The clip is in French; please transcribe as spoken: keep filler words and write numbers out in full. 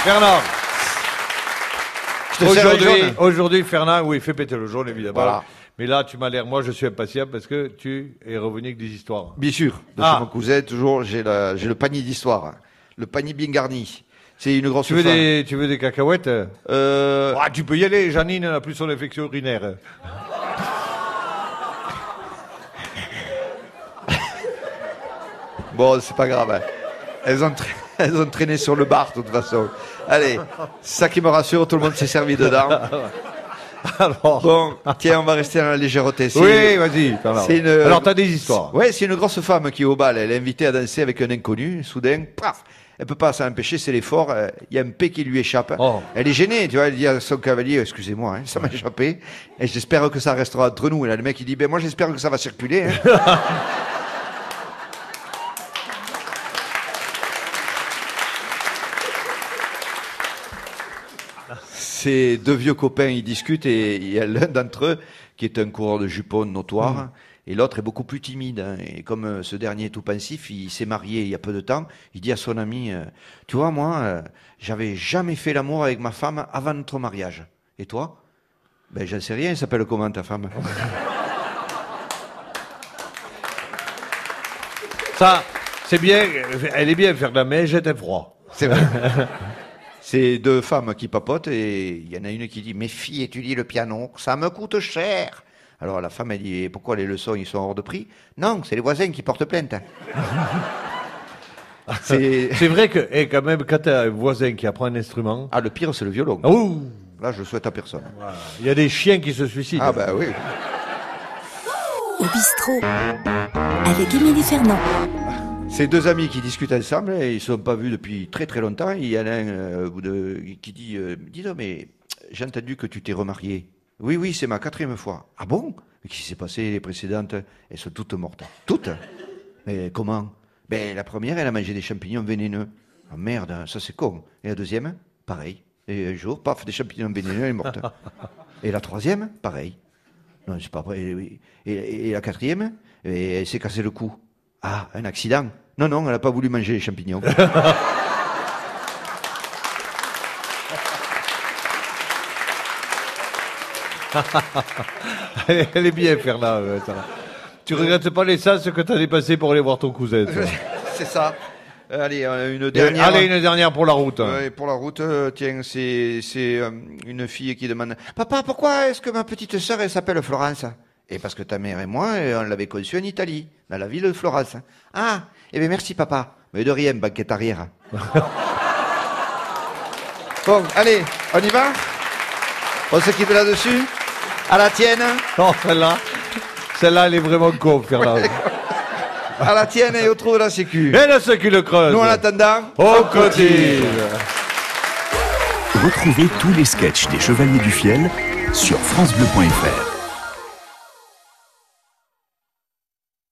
Fernand. Je te sers le Aujourd'hui, jaune. aujourd'hui, Fernand, oui, fais péter le jaune, évidemment. Voilà. Mais là, tu m'as l'air, moi, je suis impatient parce que tu es revenu avec des histoires. Bien sûr, de Ah. chez mon cousin, toujours, j'ai la- j'ai le panier d'histoire. Le panier bien garni. C'est une grosse Tu veux, femme. des, tu veux des cacahuètes Euh, Ah, tu peux y aller, Janine n'a plus son infection urinaire. Bon, c'est pas grave. hein. Elles ont, tra- elles ont traîné sur le bar, de toute façon. Allez, c'est ça qui me rassure, tout le monde s'est servi dedans. Alors, Bon, tiens, on va rester dans la légèreté. C'est- oui, vas-y, Fernand. c'est une- Alors, t'as des histoires. Ouais, c'est une grosse femme qui est au bal. Elle est invitée à danser avec un inconnu. Soudain, paf, elle peut pas s'en empêcher, c'est l'effort. euh, Il y a un P qui lui échappe. Oh. Elle est gênée, tu vois. Elle dit à son cavalier, excusez-moi, hein, ça m'a échappé. Et j'espère que ça restera entre nous. Et là, le mec, il dit, ben moi, j'espère que ça va circuler. hein. C'est deux vieux copains, ils discutent et il y a l'un d'entre eux qui est un coureur de jupons notoire et l'autre est beaucoup plus timide. hein. Et comme euh, ce dernier est tout pensif, il s'est marié il y a peu de temps, il dit à son ami, euh, tu vois, moi, euh, j'avais jamais fait l'amour avec ma femme avant notre mariage. Et toi? Ben, j'en sais rien, elle s'appelle comment ta femme? Ça, c'est bien, elle est bien, Fernand, mais j'étais froid. C'est vrai. C'est deux femmes qui papotent et il y en a une qui dit, mes filles étudient le piano, ça me coûte cher. Alors la femme, elle dit, et pourquoi les leçons, ils sont hors de prix? Non, c'est les voisins qui portent plainte. c'est... C'est vrai que, et quand même, quand t'as un voisin qui apprend un instrument, Ah, le pire, c'est le violon. ouh, Là, je le souhaite à personne. il y a des chiens qui se suicident. Ah, bah oui. Au bistrot, avec Émilie Fernand. C'est deux amis qui discutent ensemble et ils ne se sont pas vus depuis très très longtemps. Il y en a un euh, ou deux qui dit, euh, dis donc, mais j'ai entendu que tu t'es remarié. Oui, oui, c'est ma quatrième fois. Ah bon? Qu'est-ce qui s'est passé les précédentes? Elles sont toutes mortes. Toutes? Mais comment? Ben, la première, elle a mangé des champignons vénéneux. Ah merde, ça c'est con. Et la deuxième? Pareil. Et un jour, paf, des champignons vénéneux, elle est morte. Et la troisième? Pareil. Non, c'est pas vrai. Et, et- et la quatrième? Et elle s'est cassé le cou. Ah, un accident? Non, non, elle n'a pas voulu manger les champignons. Elle elle est bien, Fernand. euh, ça. Tu regrettes pas l'essence que t'as dépassé pour aller voir ton cousin, toi. C'est ça. Euh, Allez, euh, une Et dernière. Allez, une dernière pour la route. hein. Ouais, pour la route, euh, tiens, c'est c'est euh, une fille qui demande Papa, pourquoi est-ce que ma petite sœur, elle s'appelle Florence? Et parce que ta mère et moi, euh, on l'avait conçue en Italie, dans la ville de Florence. Ah, eh bien merci, papa. Mais de rien, banquette arrière. Bon, allez, on y va? On se quitte là-dessus? À la tienne? Non, celle-là, celle-là, elle est vraiment con, Fernand. À la tienne et au trou de la sécu. Et le ceux qui le creuse. Nous, en attendant, on continue. Retrouvez tous les sketchs des Chevaliers du Fiel sur francebleu point fr.